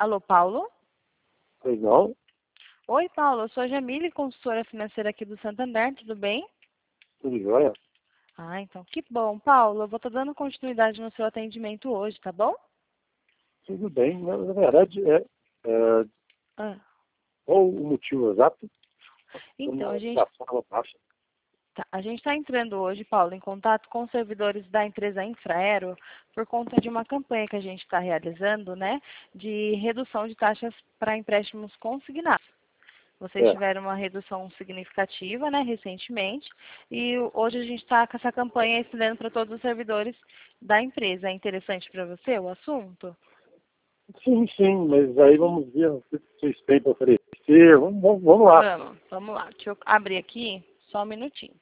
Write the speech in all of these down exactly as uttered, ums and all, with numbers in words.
Alô, Paulo? Pois não? Oi, Paulo. Eu sou a Jamile, consultora financeira aqui do Santander. Tudo bem? Tudo jóia? Ah, então que bom. Paulo, eu vou estar dando continuidade no seu atendimento hoje, tá bom? Tudo bem. Na, na verdade, é, é, Ah, qual o motivo exato? então, Uma a gente ligação ela passa. tá, a gente está entrando hoje, Paulo, em contato com os servidores da empresa Infraero por conta de uma campanha que a gente está realizando, né, de redução de taxas para empréstimos consignados. Vocês É. tiveram uma redução significativa, né, recentemente, e hoje a gente está com essa campanha estendendo para todos os servidores da empresa. É interessante para você o assunto? Sim, sim, mas aí vamos ver o que vocês têm para oferecer. Vamos, vamos, vamos lá. Vamos, vamos lá. Deixa eu abrir aqui, só um minutinho.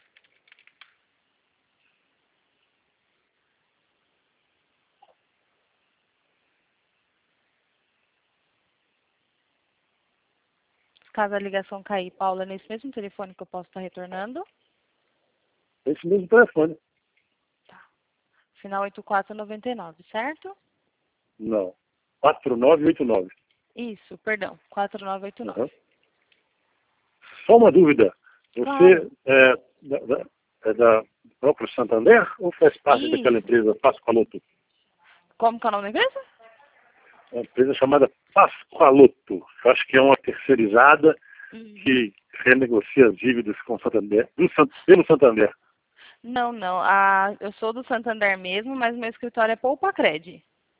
Caso a ligação cair, Paula, é nesse mesmo telefone que eu posso estar retornando. Esse mesmo telefone. Final oito quatro nove nove, certo? Não. quatro nove oito nove. Isso, perdão, quatro nove oito nove. Uhum. Só uma dúvida. Claro. Você é da, da, é da do próprio Santander ou faz parte daquela Isso. empresa Pascoaloto? Como que é o nome da empresa? É uma empresa chamada Pascoaloto. Eu acho que é uma terceirizada Hum. que renegocia as dívidas com o Santander, do, San- pelo Santander. Não, não. Ah, eu sou do Santander mesmo, mas meu escritório é Poupacred.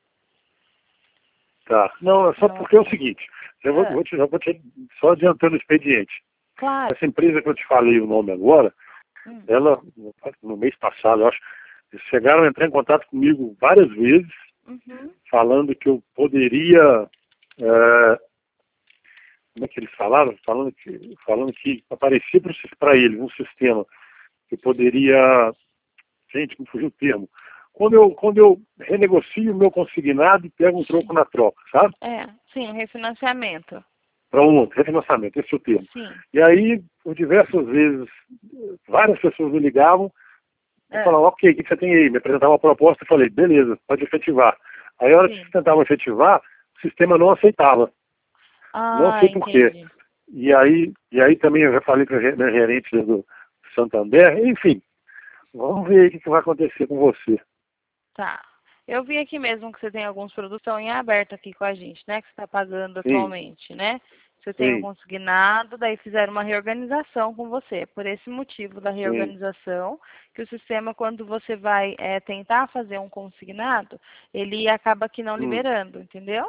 Tá. Não, é só Não. porque é o seguinte, eu vou, Ah, vou te, eu vou te só adiantando o expediente. claro. Essa empresa que eu te falei o nome agora, Hum. ela, no mês passado, eu acho, eles chegaram a entrar em contato comigo várias vezes, Uhum. falando que eu poderia, é, como é que eles falaram? Falando que, falando que aparecia para eles um sistema que poderia, gente, me fugiu o termo, quando eu, quando eu renegocio o meu consignado e pego um troco Sim. na troca, sabe? É, sim, um refinanciamento. Para um refinanciamento, esse é o termo. Sim. E aí, por diversas vezes, várias pessoas me ligavam e É, falavam, ok, o que você tem aí? Me apresentavam uma proposta e falei, beleza, pode efetivar. Aí, a hora que sim. tentavam efetivar, o sistema não aceitava. Não Ah, sei por quê. entendi. E aí, e aí também eu já falei para a gerente do Santander, enfim, vamos ver aí o que que vai acontecer com você. Tá. Eu vi aqui mesmo que você tem alguns produtos que estão em aberto aqui com a gente, né? Que você está pagando Sim, atualmente, né? Você tem o sim, consignado, daí fizeram uma reorganização com você. Por esse motivo da sim. reorganização, que o sistema, quando você vai eh, tentar fazer um consignado, ele acaba aqui não Hum. liberando, entendeu?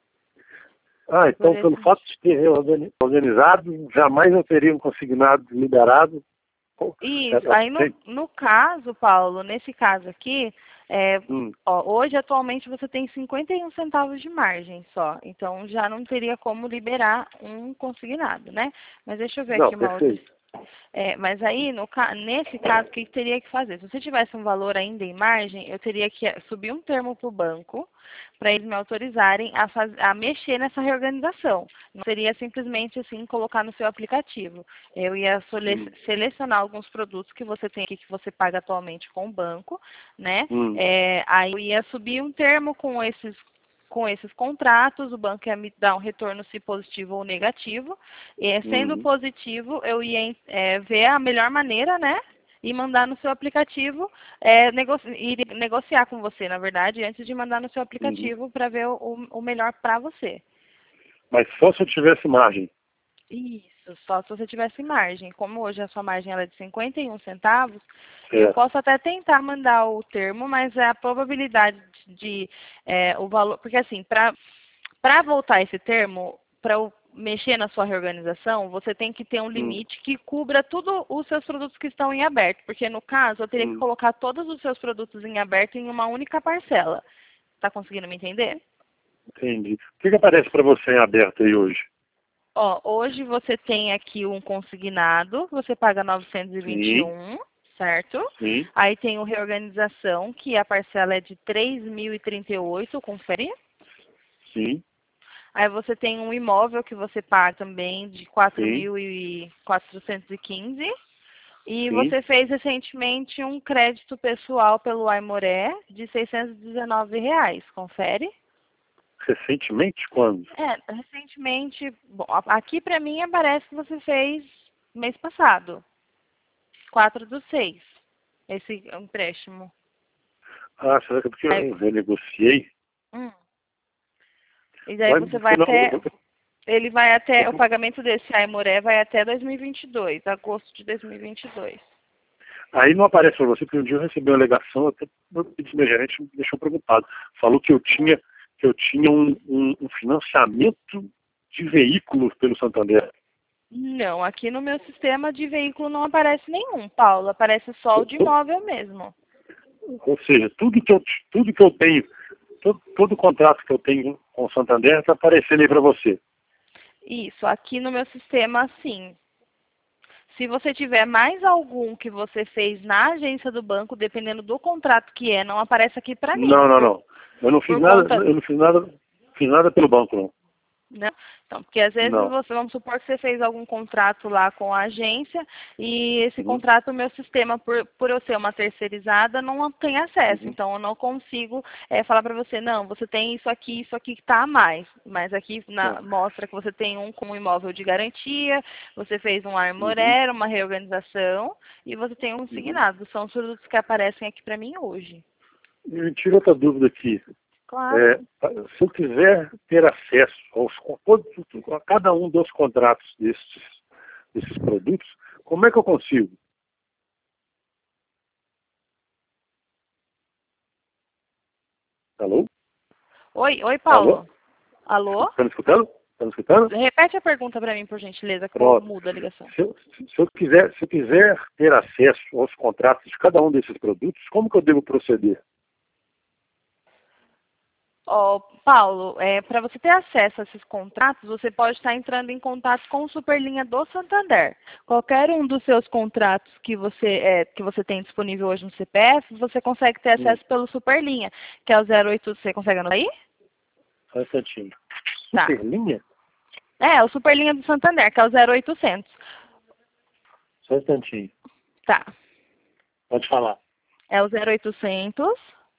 Ah, Por então pelo esse fato de ter reorgani- organizado, jamais eu teria um consignado liberado. Pô, é- Isso. é- Aí, no, tem- no caso, Paulo, nesse caso aqui, é, hum, ó, hoje, atualmente, você tem cinquenta e um centavos de margem só. Então, já não teria como liberar um consignado, né? Mas deixa eu ver não, aqui uma outra. perfeito. É, mas aí, no, ca- nesse caso, o que teria que fazer? Se você tivesse um valor ainda em margem, eu teria que eh, subir um termo para o banco para eles me autorizarem a, faz, a mexer nessa reorganização. Não seria simplesmente assim colocar no seu aplicativo. Eu ia sole- Hum, selecionar alguns produtos que você tem aqui que você paga atualmente com o banco, né? hum, É, aí eu ia subir um termo com esses com esses contratos, o banco ia me dar um retorno se positivo ou negativo. E, sendo hum, positivo, eu ia é, ver a melhor maneira, né? E mandar no seu aplicativo, é, negoci ir negociar com você, na verdade, antes de mandar no seu hum. aplicativo para ver o, o melhor para você. Mas só se eu tivesse margem. Isso, só se você tivesse margem. Como hoje a sua margem ela é de cinquenta e um centavos, eu Certo. posso até tentar mandar o termo, mas é a probabilidade de é, o valor. Porque assim, para para voltar esse termo, para eu mexer na sua reorganização, você tem que ter um Hum, limite que cubra todos os seus produtos que estão em aberto. Porque no caso, eu teria que hum, colocar todos os seus produtos em aberto em uma única parcela. Está conseguindo me entender? entendi. O que, que aparece para você em aberto aí hoje? Ó, hoje você tem aqui um consignado, você paga novecentos e vinte e Sim, um, certo? sim, Aí tem o reorganização, que a parcela é de três mil e trinta e oito, confere. sim, Aí você tem um imóvel que você paga também de quatro sim, mil e quatrocentos e quinze. E sim. você fez recentemente um crédito pessoal pelo Aimoré de seiscentos e dezenove reais, confere? Recentemente, quando? É, recentemente, bom, aqui para mim aparece que você fez mês passado, quatro do seis, esse empréstimo. Ah, será que é porque Aí, eu renegociei? hum, e daí Mas, você vai não, até, eu, ele vai até, o eu, pagamento desse Aimoré vai até dois mil e vinte e dois, agosto de dois mil e vinte e dois. aí não aparece para você, porque um dia eu recebi uma alegação, até meu gerente me deixou preocupado. Falou que eu tinha, que eu tinha um, um, um financiamento de veículos pelo Santander. Não, aqui no meu sistema de veículo não aparece nenhum, Paulo, aparece só o de imóvel mesmo. Ou seja, tudo que eu, tudo que eu tenho, todo, todo o contrato que eu tenho com o Santander está aparecendo aí para você. Isso, aqui no meu sistema, sim. Se você tiver mais algum que você fez na agência do banco, dependendo do contrato que é, não aparece aqui para mim. Não, não, Por, não. Eu não fiz por nada, conta, eu não fiz nada, fiz nada pelo banco, não. né? Então, porque às vezes Não. você, vamos supor que você fez algum contrato lá com a agência e esse Uhum. contrato, o meu sistema, por, por eu ser uma terceirizada, não tem acesso. Uhum. Então, eu não consigo é, falar para você, não, você tem isso aqui, isso aqui que está a mais. Mas aqui na, Tá. mostra que você tem um com um imóvel de garantia, você fez um Uhum. armoré, uma reorganização e você tem um Uhum. signado. São os produtos que aparecem aqui para mim hoje. Me tira outra dúvida aqui. Claro. É, se eu quiser ter acesso aos, a cada um dos contratos desses, desses produtos, como é que eu consigo? Alô? Oi, oi, Alô? Paulo. Alô? Está me escutando? Está me escutando? Repete a pergunta para mim, por gentileza, que eu Pronto. mudo a ligação. Se eu, se, eu quiser, se eu quiser ter acesso aos contratos de cada um desses produtos, como que eu devo proceder? Ó, Paulo, é, para você ter acesso a esses contratos, você pode estar entrando em contato com o Superlinha do Santander. Qualquer um dos seus contratos que você, é, que você tem disponível hoje no C P F, você consegue ter Hum, acesso pelo Superlinha, que é o zero oito. Você consegue anotar aí? só um instantinho. Tá. Superlinha? É, o Superlinha do Santander, que é o zero oitocentos. Só um instantinho. Tá. Pode falar. É o zero oitocentos,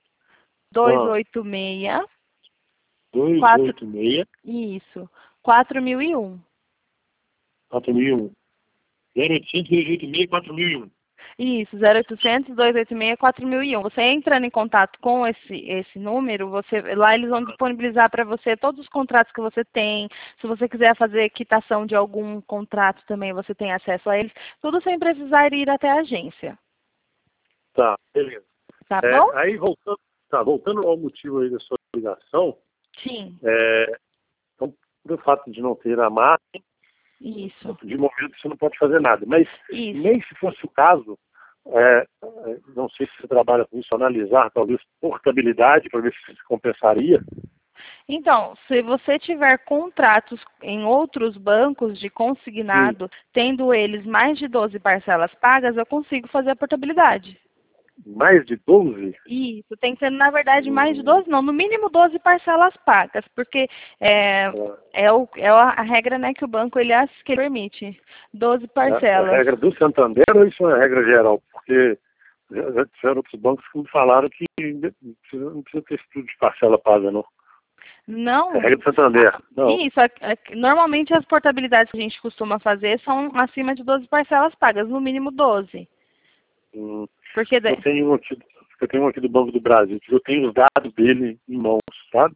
Ah, duzentos e oitenta e seis, dois quatro, oito seis, isso, quatro mil e um. quatro mil e um. zero oitocentos, dois oito seis, quatro mil e um. Isso, zero oitocentos, duzentos e oitenta e seis, quatro mil e um. Você entrando em contato com esse, esse número, você, lá eles vão disponibilizar para você todos os contratos que você tem. Se você quiser fazer quitação de algum contrato também, você tem acesso a eles. Tudo sem precisar ir até a agência. Tá, beleza. Tá É, bom? aí, voltando, tá, voltando ao motivo aí da sua ligação, Sim, é, então, por fato de não ter a margem, isso, de momento você não pode fazer nada. Mas isso. nem se fosse o caso, é, é, não sei se você trabalha com isso, analisar talvez portabilidade para ver se se compensaria. Então, se você tiver contratos em outros bancos de Sim. consignado, tendo eles mais de doze parcelas pagas, eu consigo fazer a portabilidade. Mais de doze? Isso, tem que ser, na verdade, mais de Hum, doze, não, no mínimo doze parcelas pagas, porque é, tá. é, o, é a regra, né, que o banco ele acha que ele permite, doze É, é a parcelas. regra do Santander ou isso é a regra geral? Porque já já tiveram outros bancos que me falaram que não precisa, não precisa ter estudo de parcela paga, não. É a Não, regra do Santander. Não. isso, a- a- normalmente as portabilidades que a gente costuma fazer são acima de doze parcelas pagas, no mínimo doze. Hum, Porque, eu de- tenho um aqui, eu tenho um aqui do Banco do Brasil, que eu tenho os dados dele em mãos, sabe?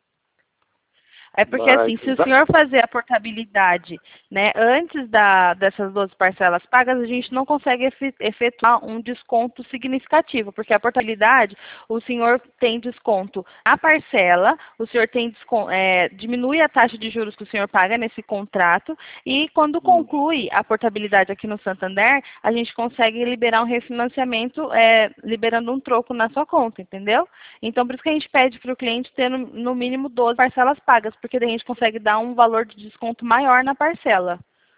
É porque Mas assim, se os o da- senhor fazer a portabilidade, né, antes da, dessas doze parcelas pagas, a gente não consegue efe- efetuar um desconto significativo, porque a portabilidade, o senhor tem desconto na parcela, o senhor tem desconto, é, diminui a taxa de juros que o senhor paga nesse contrato, e quando hum, conclui a portabilidade aqui no Santander, a gente consegue liberar um refinanciamento, é, liberando um troco na sua conta, entendeu? Então, por isso que a gente pede para o cliente ter no, no mínimo doze parcelas pagas, porque daí a gente consegue dar um valor de desconto maior na parcela.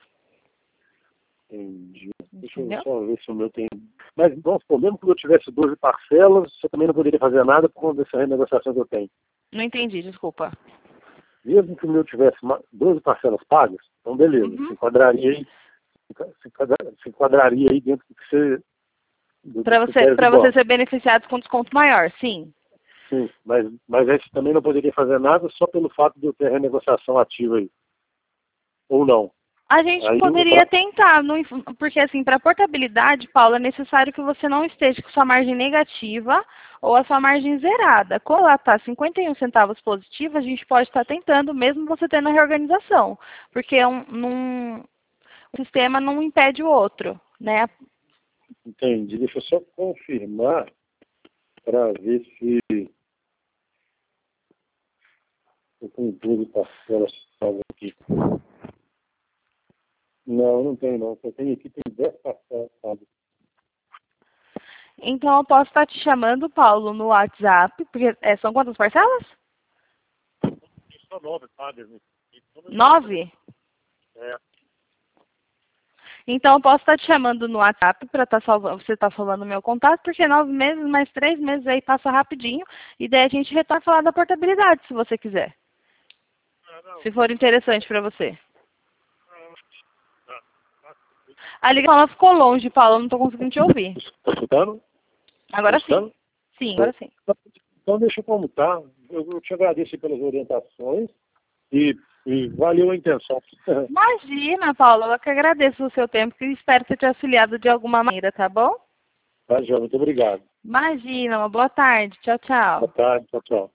entendi. Deixa eu Entendeu? só ver se o meu tem. Mas, vamos supor, mesmo que eu tivesse doze parcelas, você também não poderia fazer nada por conta dessa renegociação que eu tenho. Não entendi, desculpa. Mesmo que o meu tivesse ma- doze parcelas pagas, então beleza, se Uhum. enquadraria aí, se enquadra- se enquadraria aí dentro do que você, do, dos Para você, critérios do para você banco. ser beneficiado com desconto maior, sim. sim, mas, mas a gente também não poderia fazer nada só pelo fato de eu ter a renegociação ativa aí. Ou não? A gente Aí, poderia pra... tentar, não, porque assim, para portabilidade, Paulo, é necessário que você não esteja com sua margem negativa ou a sua margem zerada. Quando ela está cinquenta e um centavos positiva, a gente pode estar tentando, mesmo você tendo a reorganização, porque um, num, o sistema não impede o outro, né? Entendi. Deixa eu só confirmar para ver se eu com doze parcelas aqui. Não, não tem não. Eu tenho aqui, tem dez parcelas, sabe? Então eu posso estar te chamando, Paulo, no WhatsApp, porque é, são quantas parcelas? Só nove padres, né? Nove? É. Então eu posso estar te chamando no WhatsApp para tá salvando, você estar salvando o meu contato, porque nove meses mais três meses aí passa rapidinho, e daí a gente retorna a falar da portabilidade, se você quiser. Se for interessante para você. A ligação ela ficou longe, Paulo, eu não estou conseguindo te ouvir. Está escutando? Agora Tá escutando? sim. Sim, agora sim. Então deixa como tá. Eu, eu te agradeço pelas orientações e, e valeu a intenção. Imagina, Paulo, eu que agradeço o seu tempo e espero ter te auxiliado de alguma maneira, tá bom? Tá, João, muito obrigado. Imagina, uma boa tarde. Tchau, tchau. Boa tarde, tchau, tchau.